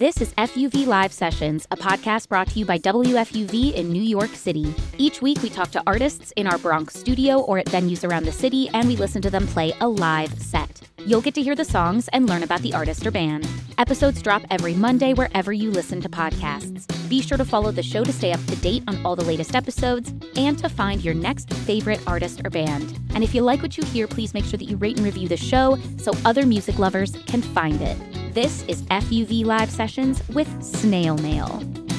This is FUV Live Sessions, a podcast brought to you by WFUV in New York City. Each week, we talk to artists in our Bronx studio or at venues around the city, and we listen to them play a live set. You'll get to hear the songs and learn about the artist or band. Episodes drop every Monday wherever you listen to podcasts. Be sure to follow the show to stay up to date on all the latest episodes and to find your next favorite artist or band. And if you like what you hear, please make sure that you rate and review the show so other music lovers can find it. This is FUV Live Sessions with Snail Mail.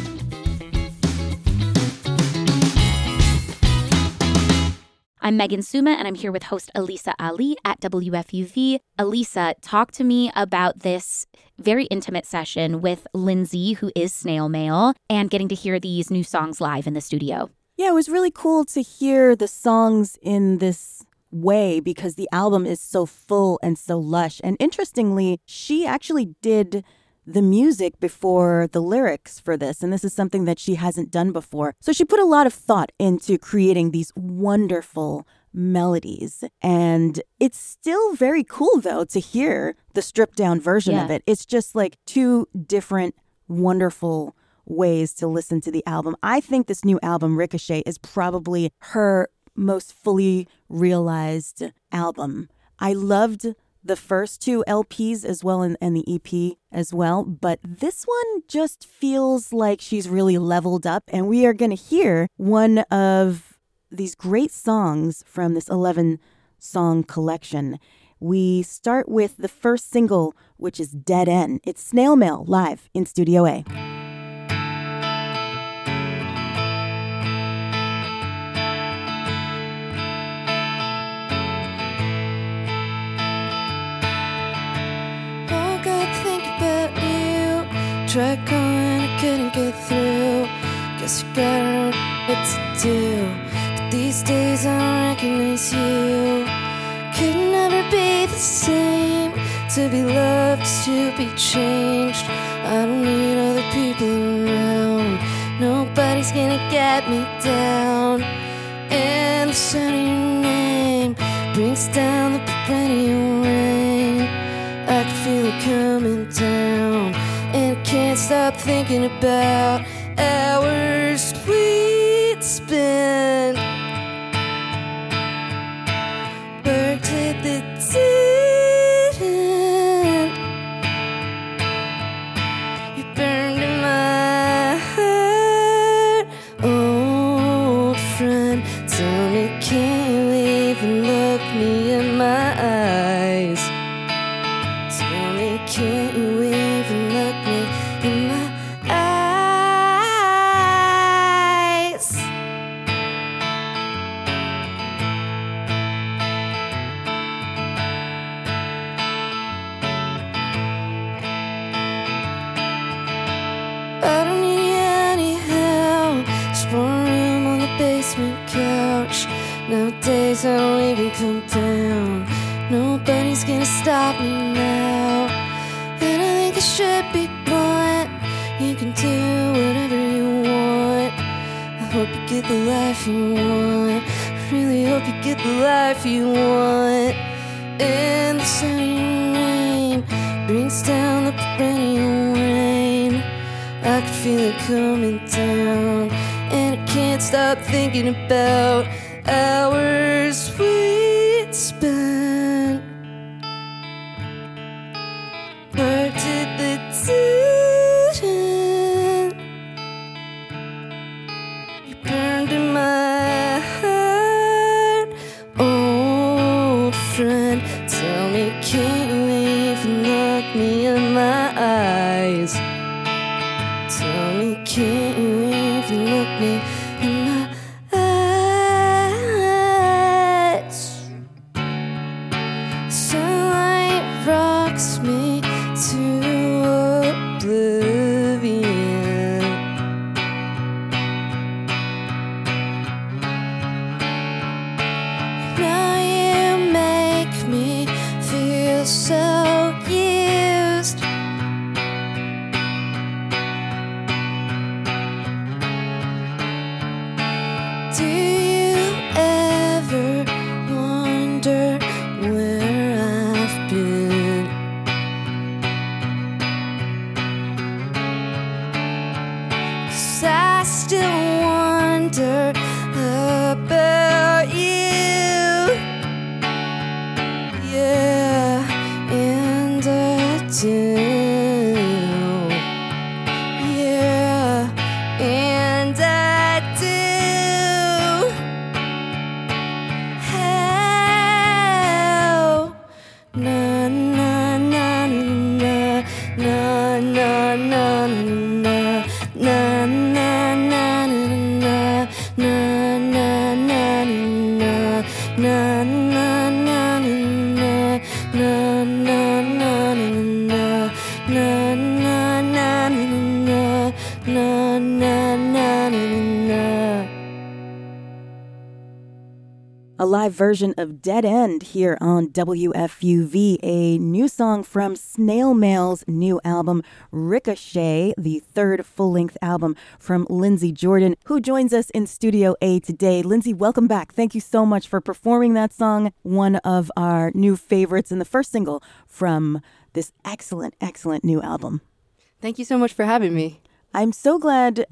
I'm Megan Suma, and I'm here with host Elisa Ali at WFUV. Elisa, talk to me about this very intimate session with Lindsay, who is Snail Mail, and getting to hear these new songs live in the studio. Yeah, it was really cool to hear the songs in this way because the album is so full and so lush. And interestingly, she actually did the music before the lyrics for this. And this is something that she hasn't done before. So she put a lot of thought into creating these wonderful melodies. And it's still very cool, though, to hear the stripped down version of it. It's just like two different wonderful ways to listen to the album. I think this new album, Ricochet, is probably her most fully realized album. I loved the first two LPs as well and the EP as well, but this one just feels like she's really leveled up, and we are going to hear one of these great songs from this 11-song collection. We start with the first single, which is Dead End. It's Snail Mail live in Studio A. Tried calling, I couldn't get through. Guess you gotta know what to do. But these days I don't recognize you. Could never be the same. To be loved is to be changed. I don't need other people around. Nobody's gonna get me down. And the sound of your name brings down the perennial rain. I can feel it coming down, and I can't stop thinking about hours we'd spent. Worked at the dead end. You burned in my heart, old friend. Tell me, can't you even look me in my eyes? Tell me, can't you even look me in my eyes? I don't need you anyhow. Just one room on the basement couch. Nowadays I don't even come down. Nobody's gonna stop me now. And I think I should be blunt. You can do whatever you want. I hope you get the life you want. I really hope you get the life you want. And the sound of your name brings down the perennial rain. I can feel it coming down, and I can't stop thinking about hours we'd spent. Worked at the dead end. You burned in my heart, old friend. Tell me, can't you even look me in my eyes? Tell me, can't you even look me in my eyes? Sunlight rocks me to oblivion. Now you make me feel so used. Do you ever wonder where I've been? still wonder about you. Yeah, and I do. Yeah, and I do. How? Na na na na na na na na na na na na na na na na na A live version of Dead End here on WFUV, a new song from Snail Mail's new album, Ricochet, the third full-length album from Lindsey Jordan, who joins us in Studio A today. Lindsey, welcome back. Thank you so much for performing that song, one of our new favorites and the first single from this excellent, excellent new album. Thank you so much for having me. I'm so glad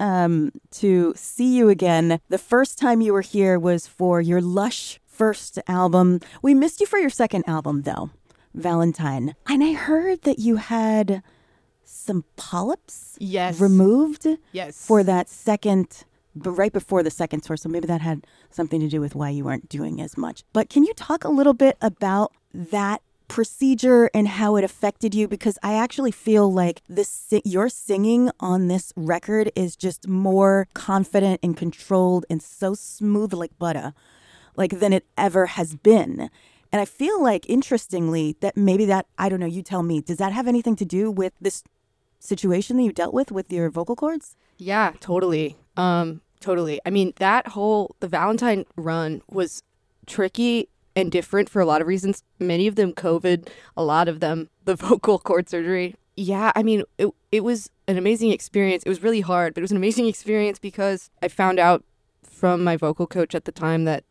to see you again. The first time you were here was for your Lush first album. We missed you for your second album, though, Valentine. And I heard that you had some polyps removed for that second, but right before the second tour. So maybe that had something to do with why you weren't doing as much. But can you talk a little bit about that procedure and how it affected you? Because I actually feel like your singing on this record is just more confident and controlled and so smooth like butter, like than it ever has been. And I feel like, interestingly, that maybe that, I don't know, you tell me, does that have anything to do with this situation that you dealt with your vocal cords? Yeah, totally. Totally. I mean, the Valentine run was tricky and different for a lot of reasons. Many of them COVID, a lot of them the vocal cord surgery. Yeah, I mean, it was an amazing experience. It was really hard, but it was an amazing experience because I found out from my vocal coach at the time that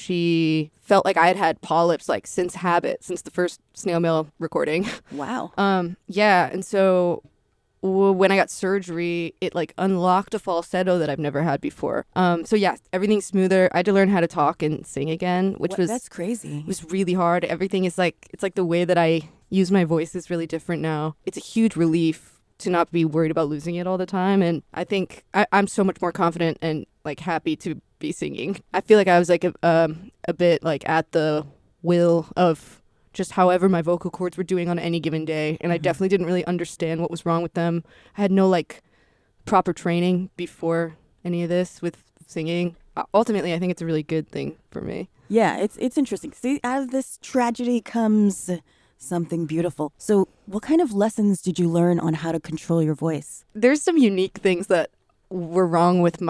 she felt like I had had polyps like since Habit, since the first Snail Mail recording. Wow. Yeah, and so when I got surgery, it like unlocked a falsetto that I've never had before. So yeah, everything's smoother. I had to learn how to talk and sing again, that's crazy. It was really hard. Everything is like, it's like the way that I use my voice is really different now. It's a huge relief to not be worried about losing it all the time. And I think I'm so much more confident and like happy to be singing. I feel like I was like a bit like at the will of just however my vocal cords were doing on any given day. And I definitely didn't really understand what was wrong with them. I had no like proper training before any of this with singing. Ultimately, I think it's a really good thing for me. Yeah, it's interesting. See, out of this tragedy comes something beautiful. So what kind of lessons did you learn on how to control your voice? There's some unique things that were wrong with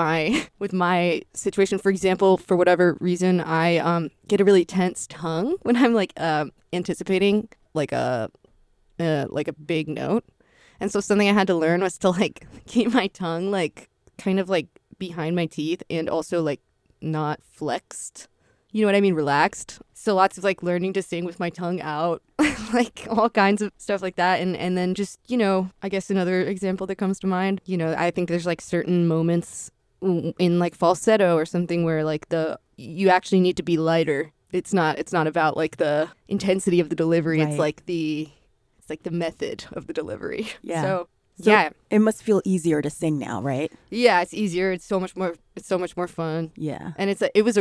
my situation. For example, for whatever reason, I get a really tense tongue when I'm like anticipating like a big note. And so something I had to learn was to like keep my tongue like kind of like behind my teeth and also like not flexed. You know what I mean? Relaxed. So lots of like learning to sing with my tongue out, like all kinds of stuff like that. And then just, you know, I guess another example that comes to mind, you know, I think there's like certain moments in like falsetto or something where like you actually need to be lighter. It's not about like the intensity of the delivery. Right. It's like the method of the delivery. Yeah. So yeah, it must feel easier to sing now, right? Yeah, it's easier. It's so much more fun. Yeah. And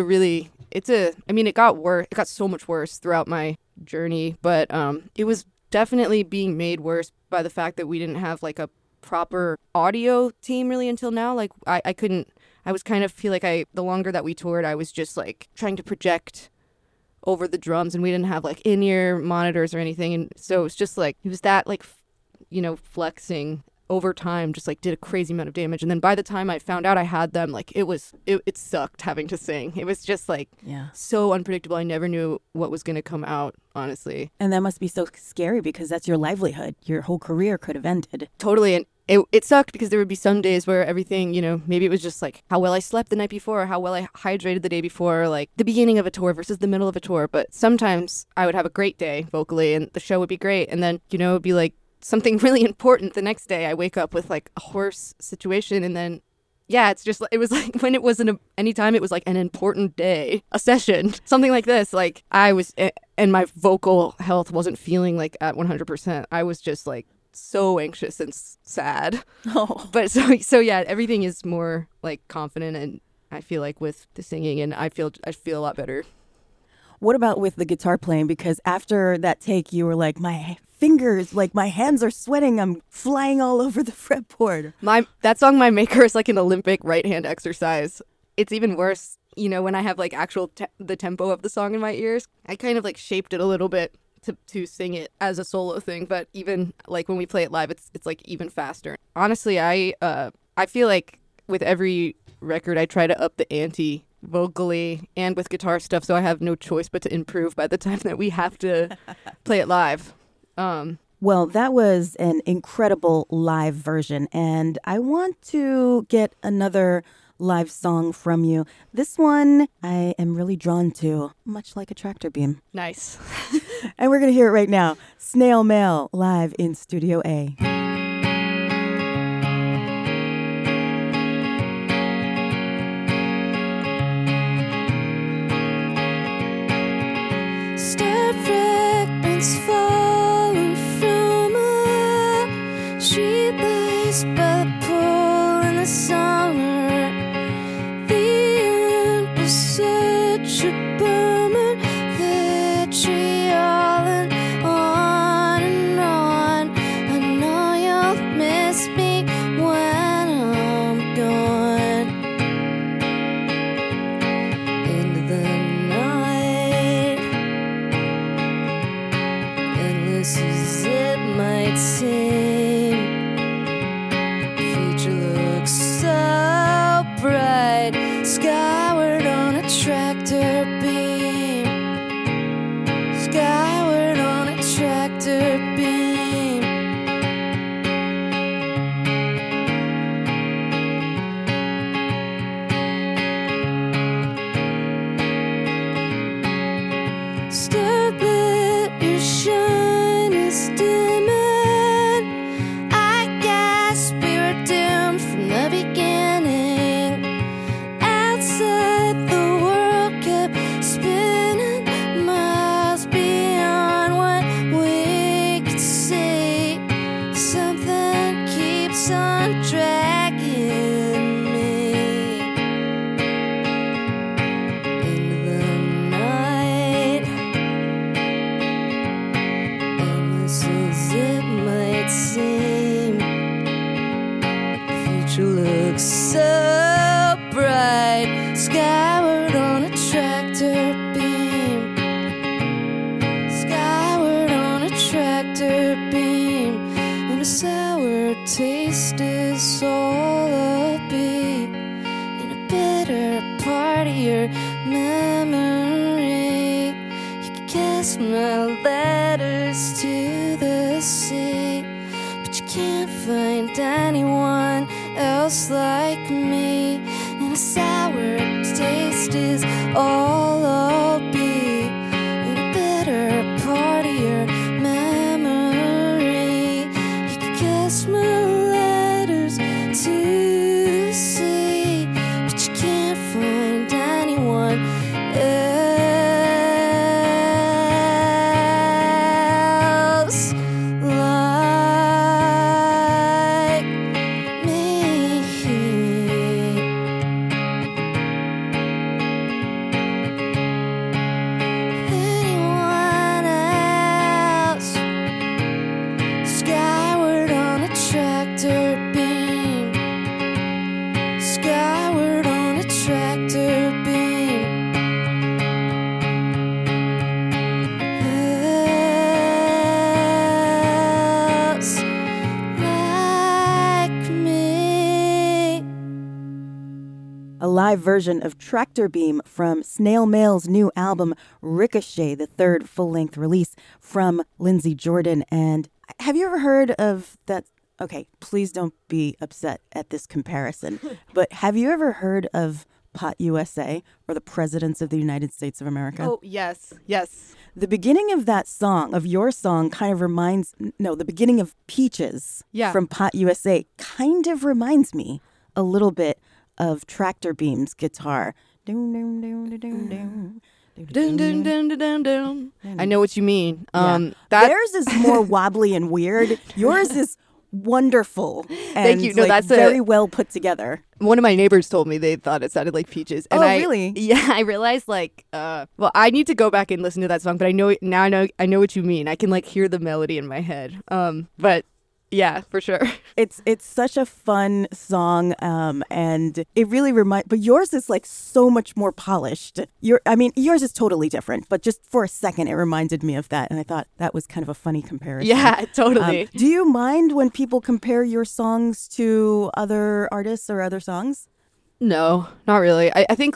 it got worse. It got so much worse throughout my journey, but it was definitely being made worse by the fact that we didn't have like a proper audio team really until now. Like I was kind of feel like the longer that we toured, I was just like trying to project over the drums and we didn't have like in-ear monitors or anything. And so it's just like, it was that like, you know, flexing over time just like did a crazy amount of damage. And then by the time I found out I had them, like it sucked having to sing. It was just like so unpredictable. I never knew what was going to come out, honestly. And that must be so scary because that's your livelihood. Your whole career could have ended. Totally. And it sucked because there would be some days where everything, you know, maybe it was just like how well I slept the night before or how well I hydrated the day before, like the beginning of a tour versus the middle of a tour. But sometimes I would have a great day vocally and the show would be great. And then, you know, it'd be like something really important the next day. I wake up with like a hoarse situation and then yeah, it's just, it was like when it was anytime it was like an important day, a session, something like this, like I was, and my vocal health wasn't feeling like at 100%. I was just like so anxious and sad. Oh. But so yeah, everything is more like confident, and I feel like with the singing, and I feel a lot better. What about with the guitar playing? Because after that take, you were like, my fingers, like my hands are sweating. I'm flying all over the fretboard. That song, My Maker, is like an Olympic right hand exercise. It's even worse, you know, when I have like actual the tempo of the song in my ears. I kind of like shaped it a little bit to sing it as a solo thing, but even like when we play it live, it's like even faster. Honestly, I feel like with every record, I try to up the ante vocally and with guitar stuff, so I have no choice but to improve by the time that we have to play it live. Well, that was an incredible live version, and I want to get another live song from you. This one I am really drawn to, much like a tractor beam. Nice. And we're going to hear it right now. Snail Mail live in Studio A. Star fragments falling from a streetlights by the pool in the summer. The end was such a bummer. The tree all and on and on. I know you'll miss me when I'm gone. Into the night, endless as it might seem, the future looks so bright, skyward on a tractor beam, skyward on a tractor beam. Starlit, your shine is dimming. I guess we were doomed from the beginning. Outside, the world kept spinning, miles beyond what we could see. Something keeps on dragging me into the night. Endless as it might seem, the future looks so bright, skyward on a tractor beam, skyward on a tractor beam, and a sour taste is all I'll be, in a better part of your memory. You can cast my letters to the sea, but you can't find anyone else like me. And a sour taste is all I'll be, in a better part of your memory. You can cast my letters to the sea, but you can't find anyone else like me. Anyone else? Skyward on a tractor beam, skyward on a tractor beam. Else like me. A live version of Tractor Beam from Snail Mail's new album, Ricochet, the third full-length release from Lindsey Jordan. And have you ever heard of that? Okay, please don't be upset at this comparison, but have you ever heard of Pot USA, or the Presidents of the United States of America? Oh, yes. The beginning of that song, of your song, kind of the beginning of Peaches Yeah. from Pot USA kind of reminds me a little bit of Tractor Beam's guitar. Doom, doom, doom, doom, doom. Dun, dun, dun, dun, dun, dun. I know what you mean. Yeah. Theirs is more wobbly and weird. Yours is wonderful. And Thank you. No, that's very well put together. One of my neighbors told me they thought it sounded like Peaches. And really? Yeah, I realized well, I need to go back and listen to that song, but I know what you mean. I can hear the melody in my head. But yeah, for sure. It's such a fun song, and it really but yours is so much more polished. Yours is totally different, but just for a second, it reminded me of that, and I thought that was kind of a funny comparison. Yeah, totally. Do you mind when people compare your songs to other artists or other songs? No, not really. I think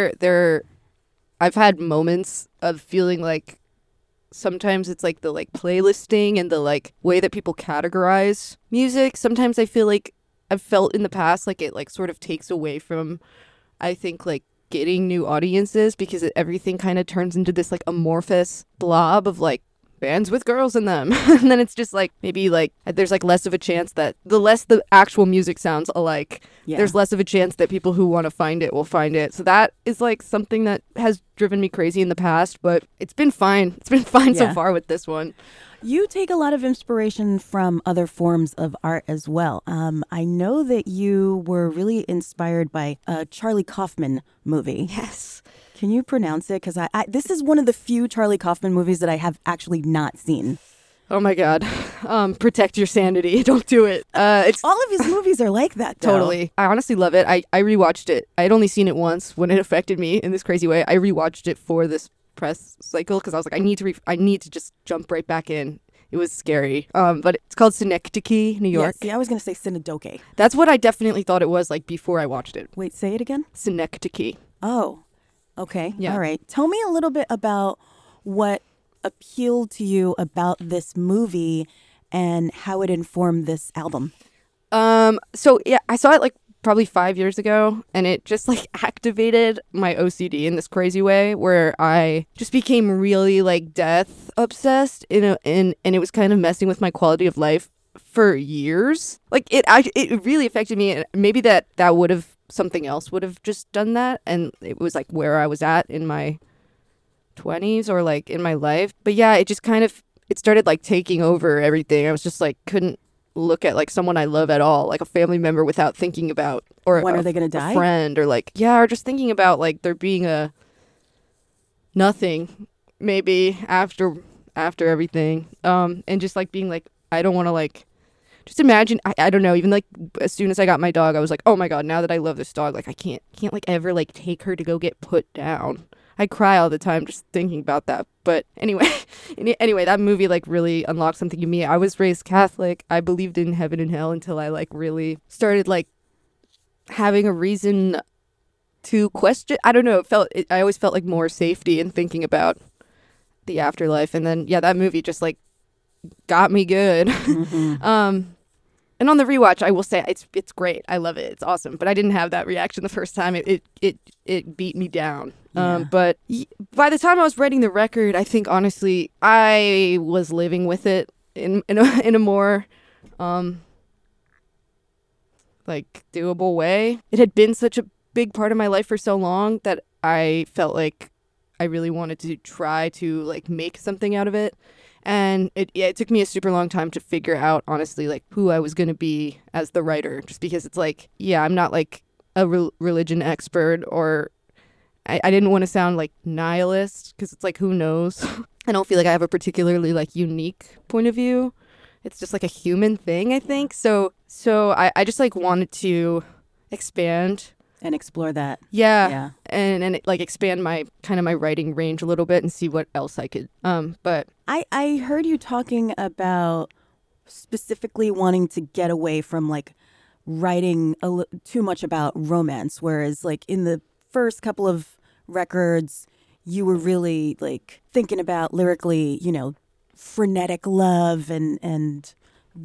I've had moments of feeling like sometimes it's the playlisting and the way that people categorize music. Sometimes I feel like I've felt in the past it sort of takes away from, I think, getting new audiences, because everything kind of turns into this amorphous blob of bands with girls in them. And then it's just maybe there's less of a chance that the less the actual music sounds alike, there's less of a chance that people who want to find it will find it. So that is something that has driven me crazy in the past, but it's been fine. It's been fine so far with this one. You take a lot of inspiration from other forms of art as well. I know that you were really inspired by a Charlie Kaufman movie. Yes. Can you pronounce it? Because this is one of the few Charlie Kaufman movies that I have actually not seen. Oh my God. Protect your sanity. Don't do it. All of his movies are like that, though. Totally. I honestly love it. I rewatched it. I had only seen it once when it affected me in this crazy way. I rewatched it for this press cycle because I was like, I need to just jump right back in. It was scary. But it's called Synecdoche, New York. Yeah, I was going to say Synecdoche. That's what I definitely thought it was before I watched it. Wait, say it again? Synecdoche. Oh. Okay. Yeah. All right. Tell me a little bit about what appealed to you about this movie and how it informed this album. So yeah, I saw it probably 5 years ago, and it just activated my OCD in this crazy way where I just became really death obsessed and it was kind of messing with my quality of life for years. It really affected me, and maybe that would have something else would have just done that, and it was where I was at in my 20s or in my life. But yeah, it just it started taking over everything. I was just couldn't look at someone I love at all, a family member, without thinking about, or when are they gonna die, a friend, or or just thinking about there being a nothing maybe after everything, and just being I don't want to just imagine, I don't know, even as soon as I got my dog, I was oh my God, now that I love this dog, I can't ever take her to go get put down. I cry all the time just thinking about that. But anyway, that movie really unlocked something in me. I was raised Catholic. I believed in heaven and hell until I really started having a reason to question. I don't know. I always felt more safety in thinking about the afterlife. And then that movie just got me good. Mm-hmm. And on the rewatch, I will say it's great. I love it. It's awesome. But I didn't have that reaction the first time. It beat me down. Yeah. But by the time I was writing the record, I think honestly I was living with it in a more doable way. It had been such a big part of my life for so long that I felt I really wanted to try to make something out of it. And it took me a super long time to figure out, honestly, who I was going to be as the writer, just because it's I'm not a religion expert, or I didn't want to sound nihilist, because it's who knows? I don't feel I have a particularly unique point of view. It's just a human thing, I think. So I just wanted to expand and explore that. Yeah. And expand my my writing range a little bit and see what else I could. But I heard you talking about specifically wanting to get away from writing too much about romance, whereas in the first couple of records you were really thinking about lyrically, frenetic love and the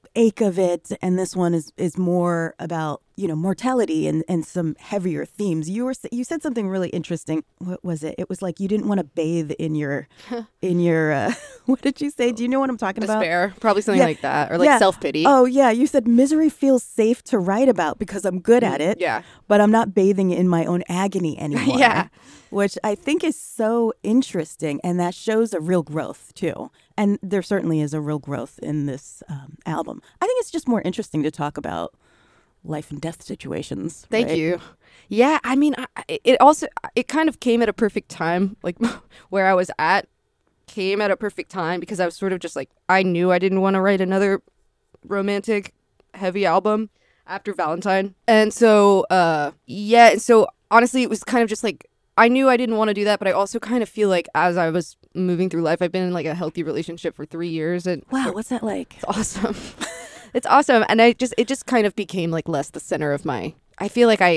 ache of it, and this one is more about, mortality and some heavier themes. You said something really interesting. What was it? It was like you didn't want to bathe in your what did you say? Do you know what I'm talking about? Despair, probably something like that, or like self-pity. Oh yeah, you said misery feels safe to write about because I'm good at it. Yeah, but I'm not bathing in my own agony anymore. Yeah. Which I think is so interesting, and that shows a real growth too. And there certainly is a real growth in this album. I think it's just more interesting to talk about life and death situations. Thank right? you. Yeah, I mean, it kind of came at a perfect time, like where I was at came at a perfect time because I was sort of just like, I knew I didn't want to write another romantic heavy album after Valentine. And so, and so honestly, it was kind of just like, I knew I didn't want to do that, but I also kind of feel like as I was moving through life, I've been in like a healthy relationship for 3 years. And wow, what's that like? It's awesome. It's awesome. And it just kind of became like less the center of I feel like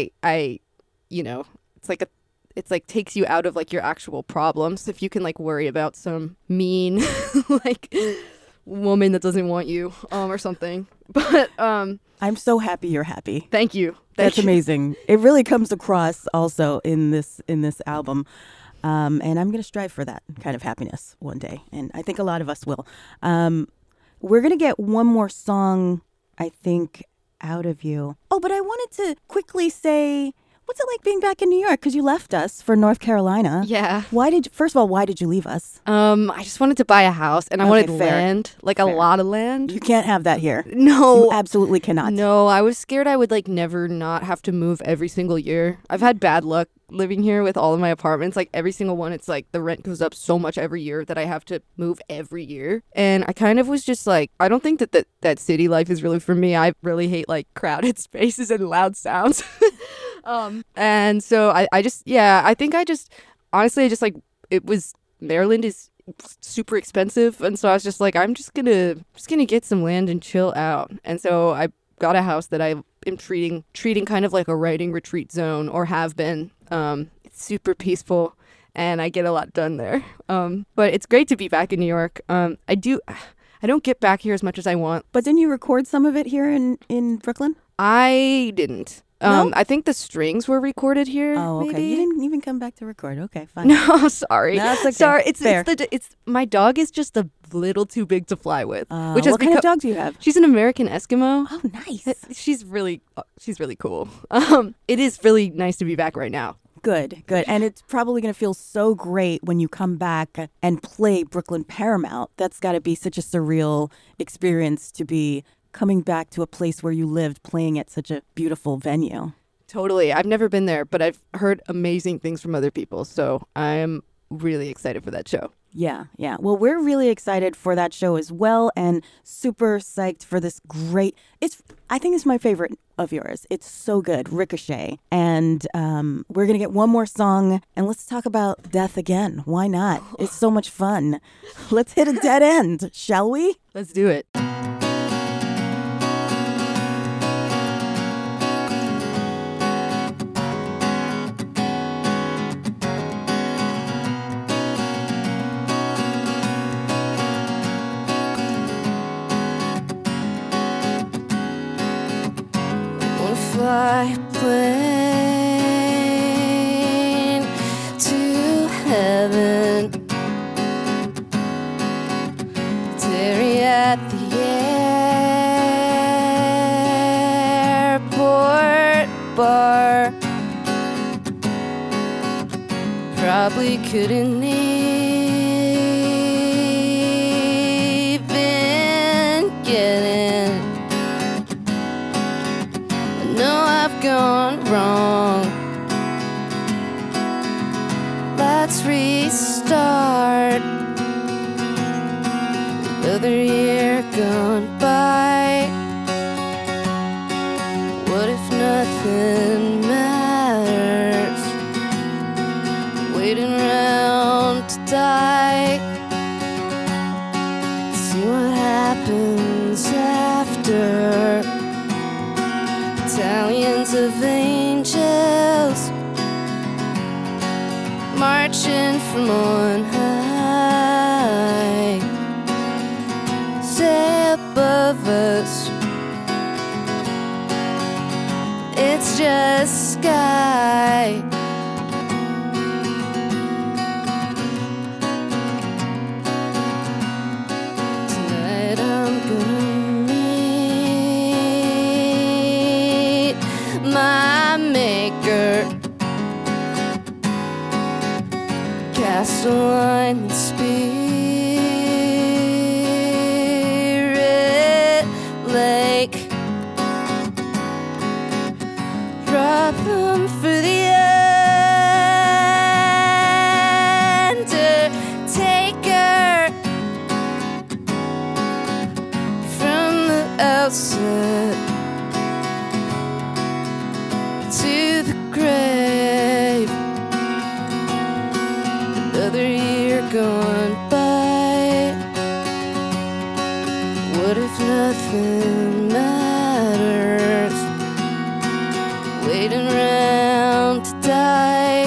it's like takes you out of like your actual problems. If you can like worry about some mean like woman that doesn't want you or something. But I'm so happy you're happy. Thank you. That's amazing. It really comes across also in this album. And I'm going to strive for that kind of happiness one day. And I think a lot of us will. We're going to get one more song, I think, out of you. Oh, but I wanted to quickly say, what's it like being back in New York? Because you left us for North Carolina. Yeah. First of all, why did you leave us? I just wanted to buy a house, and I wanted fair. land, like a lot of land. You can't have that here. No. You absolutely cannot. No, I was scared I would like never not have to move every single year. I've had bad luck living here with all of my apartments. Like every single one, it's like the rent goes up so much every year that I have to move every year. And I kind of was just like, I don't think that city life is really for me. I really hate like crowded spaces and loud sounds. And so I think honestly, like, it was, Maryland is super expensive. And so I was just like, I'm just gonna get some land and chill out. And so I got a house that I am treating kind of like a writing retreat zone, or have been. It's super peaceful and I get a lot done there. But it's great to be back in New York. I don't get back here as much as I want. But didn't you record some of it here in Brooklyn? I didn't. No? I think the strings were recorded here. Oh, okay. Maybe? You didn't even come back to record. Okay, fine. No, sorry. No, it's okay. Sorry. Fair. It's my dog is just a little too big to fly with. What kind of dog do you have? She's an American Eskimo. Oh, nice. She's really cool. It is really nice to be back right now. Good. And it's probably going to feel so great when you come back and play Brooklyn Paramount. That's got to be such a surreal experience to be coming back to a place where you lived, playing at such a beautiful venue. Totally. I've never been there, but I've heard amazing things from other people. So I'm really excited for that show. Yeah. Well, we're really excited for that show as well, and super psyched for this great. I think it's my favorite of yours. It's so good, Ricochet. And we're gonna get one more song, and let's talk about death again. Why not? It's so much fun. Let's hit a dead end, shall we? Let's do it. Fly plane to heaven, Terry at the airport bar. Probably couldn't even get in. Gone wrong. Let's restart. Another year gone by. What if nothing matters? Waiting around to die. See what happens after. Battalions of angels marching from on high, say above us. us. It's just sky. Tonight I'm gonna meet my maker. Cast a line with Spirit Lake. Drop them for the Undertaker. From the outset to the grave. Another year gone by. What if nothing matters? Waiting around to die.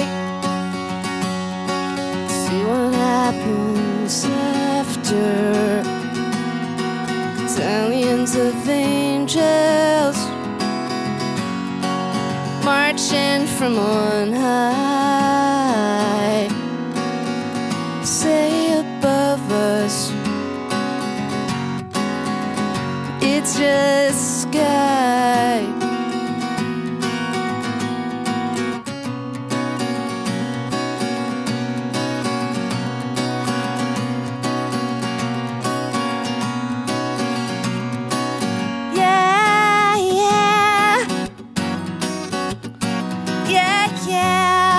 See what happens after. Battalions of angels marching from on high. Say above us, it's just sky. Yeah, yeah, yeah, yeah.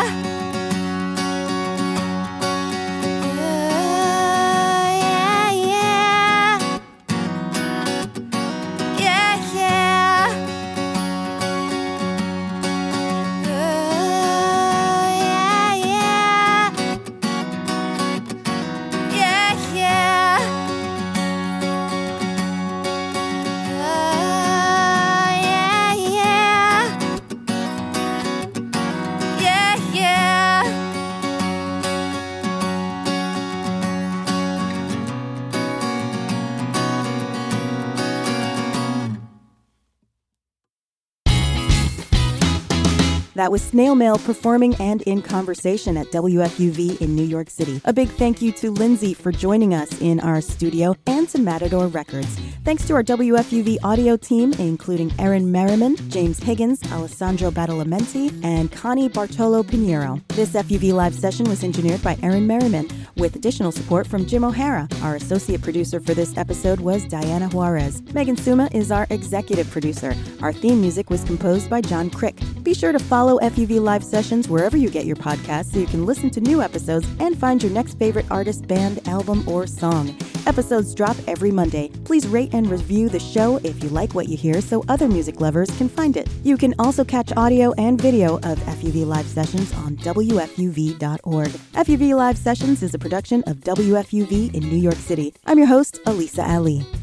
That was Snail Mail performing and in conversation at WFUV in New York City. A big thank you to Lindsay for joining us in our studio and to Matador Records. Thanks to our WFUV audio team, including Erin Merriman, James Higgins, Alessandro Badalamenti, and Connie Bartolo Pinheiro. This FUV live session was engineered by Erin Merriman, with additional support from Jim O'Hara. Our associate producer for this episode was Diana Juarez. Megan Suma is our executive producer. Our theme music was composed by John Crick. Be sure to follow FUV live sessions wherever you get your podcasts so you can listen to new episodes and find your next favorite artist, band, album, or song. Episodes drop every Monday. Please rate and review the show if you like what you hear so other music lovers can find it. You can also catch audio and video of FUV live sessions on WFUV.org. FUV Live Sessions is a production of WFUV in New York City. I'm your host, Elisa Ali.